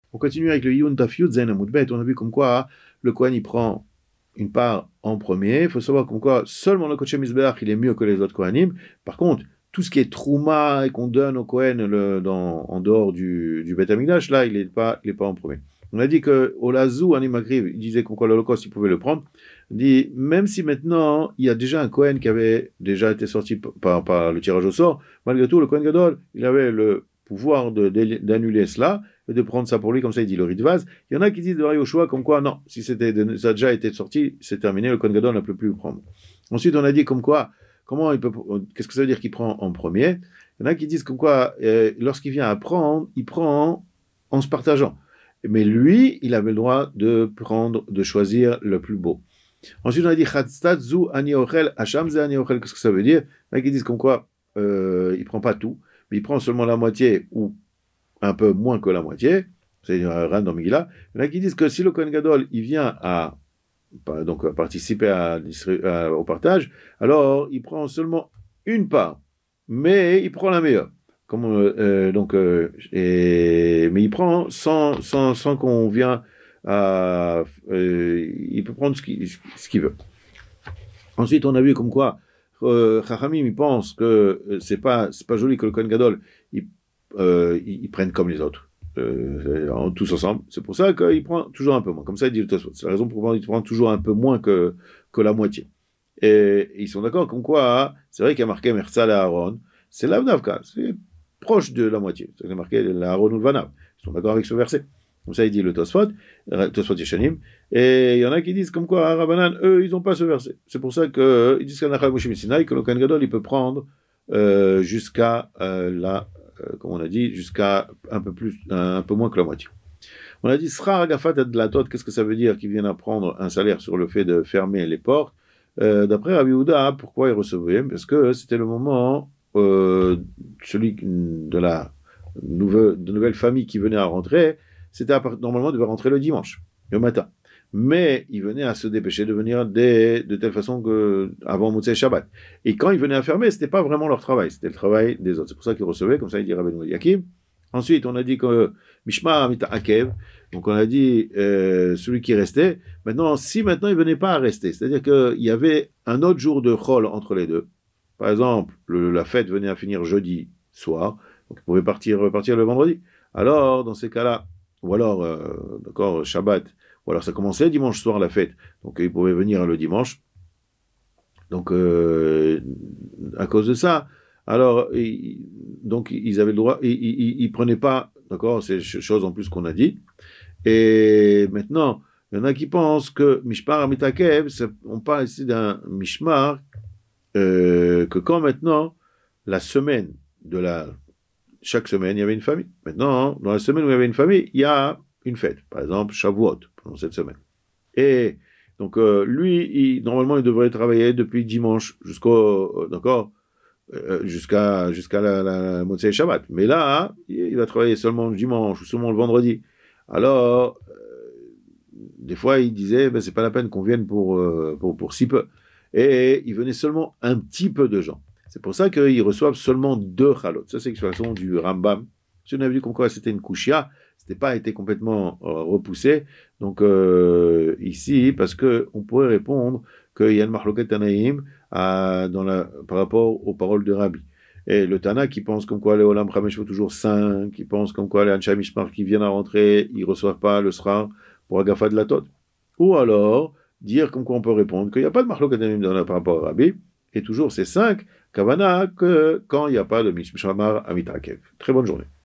On continue avec le Yun Tafyud Zen Amudbet. On a vu comme quoi le Kohen il prend une part en premier. Il faut savoir comme quoi seulement le Kodesh Mizbeach il est mieux que les autres Kohanim. Par contre, tout ce qui est Trouma et qu'on donne au Kohen en dehors du Beth Amikdash, là il est pas en premier. On a dit que au Lazou, Animakriv, il disait comme quoi l'Holocauste il pouvait le prendre. Il dit même si maintenant il y a déjà un Kohen qui avait déjà été sorti par le tirage au sort, malgré tout le Kohen Gadol il avait le pouvoir d'annuler cela et de prendre ça pour lui, comme ça il dit le Ritvaz. Il y en a qui disent de Yoshua comme quoi non, si ça a déjà été sorti, c'est terminé, le Kohen Gadol ne peut plus le prendre. Ensuite, on a dit comme quoi, qu'est-ce que ça veut dire qu'il prend en premier? Il y en a qui disent comme quoi, lorsqu'il vient à prendre, il prend en se partageant. Mais lui, il avait le droit de choisir le plus beau. Ensuite, on a dit Chatzatzu ani ochel, Hacham ze ani ochel. Qu'est-ce que ça veut dire? Il y en a qui disent comme quoi, il prend pas tout, mais il prend seulement la moitié ou un peu moins que la moitié, c'est Ran dans Megillah. Il y en a qui disent que si le Kohen Gadol il vient à participer au partage, alors il prend seulement une part, mais il prend la meilleure. Mais il prend sans qu'on vienne il peut prendre ce qu'il veut. Ensuite, on a vu comme quoi Chachamim, ils pensent que c'est pas joli que le Kohen Gadol ils prennent comme les autres, tous ensemble. C'est pour ça qu'il prend toujours un peu moins. Comme ça, il dit le Tosfot. C'est la raison pour laquelle il prend toujours un peu moins que la moitié. Et ils sont d'accord comme quoi, c'est vrai qu'il y a marqué Mersal et Aaron, c'est l'Avnavka, c'est proche de la moitié. C'est marqué l'Aaron ou le Vanav. Ils sont d'accord avec ce verset. Comme ça, il dit le Tosfot Yeshanim. Et il y en a qui disent comme quoi, Rabbanan, eux, ils n'ont pas ce verset. C'est pour ça qu'ils disent qu'Anachal Moshe Messinaï, que le Kohen Gadol, il peut prendre jusqu'à comme on a dit, jusqu'à un peu moins que la moitié. On a dit Sra Agafat Adlatot, qu'est-ce que ça veut dire qu'ils viennent à prendre un salaire sur le fait de fermer les portes? D'après Rabbi Yehuda, pourquoi ils recevaient? Parce que c'était le moment, celui de la nouvelle famille qui venait à rentrer, normalement devait rentrer le dimanche, le matin. Mais il venait à se dépêcher de venir de telle façon que avant Moutzei Shabbat. Et quand ils venaient à fermer, c'était pas vraiment leur travail, c'était le travail des autres. C'est pour ça qu'ils recevaient, comme ça il dit Rabbeinu Yakim. Ensuite, on a dit que Mishma Amita Akev, donc on a dit celui qui restait. Maintenant, si maintenant il venait pas à rester, c'est-à-dire qu'il y avait un autre jour de Chol entre les deux. Par exemple, la fête venait à finir jeudi soir, donc il pouvait repartir le vendredi. Alors, dans ces cas-là, ou alors, d'accord, Shabbat, ou alors ça commençait dimanche soir la fête, donc ils pouvaient venir le dimanche. Donc, à cause de ça, alors, donc ils avaient le droit, ils prenaient pas, d'accord, c'est chose en plus qu'on a dit. Et maintenant, il y en a qui pensent que Mishmar Amitakev, on parle ici d'un Mishmar, que quand maintenant, la semaine chaque semaine, il y avait une famille. Maintenant, dans la semaine où il y avait une famille, il y a une fête. Par exemple, Shavuot, pendant cette semaine. Et donc, lui, normalement, il devrait travailler depuis dimanche jusqu'à la Motzei Shabbat. Mais là, il va travailler seulement le dimanche ou seulement le vendredi. Alors, des fois, il disait, ben, c'est pas la peine qu'on vienne pour si peu. Et il venait seulement un petit peu de gens. C'est pour ça qu'ils reçoivent seulement 2 chalot. Ça, c'est l'expression du Rambam. Si on a vu comme quoi c'était une kushia, c'était pas été complètement repoussé. Donc ici, parce que on pourrait répondre qu'il y a une marloquet Tanaïm par rapport aux paroles de Rabbi. Et le Tana qui pense comme quoi les Olam Chamesh faut toujours 5, qui pense comme quoi les Ansha Mishmar qui viennent à rentrer, ils reçoivent pas le Sra pour Agafa de la Tot. Ou alors, dire comme quoi on peut répondre qu'il n'y a pas de marloquet Tanaïm par rapport à Rabbi, et toujours c'est 5, Kavana, que quand il n'y a pas de Mishmar Amitakev. Très bonne journée.